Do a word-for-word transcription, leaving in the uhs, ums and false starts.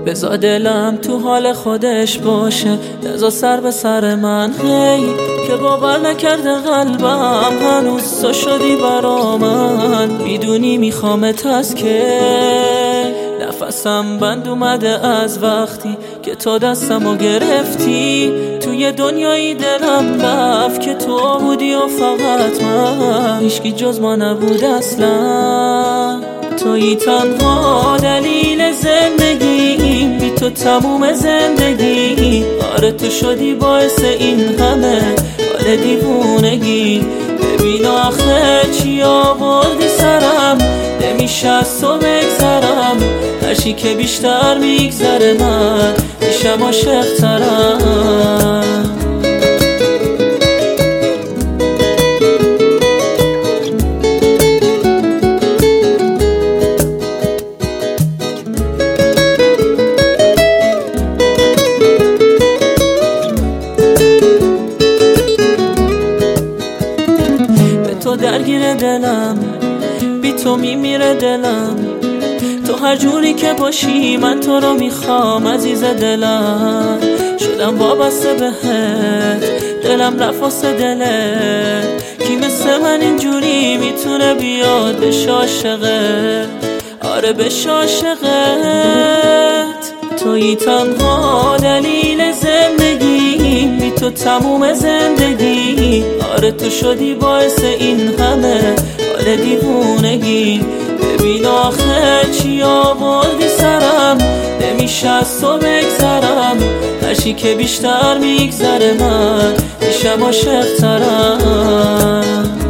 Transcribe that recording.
بذار دلم تو حال خودش باشه، نذار سر به سر من هی که باور نکرده قلبم هنوز تو شدی برا من. میدونی میخوامت از که نفسم بند اومده از وقتی که تو دستمو گرفتی. توی دنیای دلم رفت که تو بودی و فقط من، هیچکی جز ما نبود اصلا. تویی تنها دلیل زندگی، بی تو تموم زندگی. آره تو شدی باعث این همه حال دیوونگی. ببین آخه چی آوردی سرم، نمیشه از تو بگذرم. هرچی که بیشتر میگذره من میشم عاشق‌ترم. تو درگیر دلم، بی تو میمیره دلم. تو هر جوری که باشی من تو رو میخوام عزیز دلم. شدم وابسته بهت، دلم رفت واسه دلت. کی مثل من اینجوری میتونه بیاد بشه عاشقت؟ آره بشه عاشقت. تویی تنها دلیل زندگی، بی تو تموم زندگی. آره تو شدی باعث این همه حال دیوونگی. ببین آخه چی آوردی سرم، نمیشه از تو بگذرم. هرچی که بیشتر میگذره من میشم عاشق‌ترم.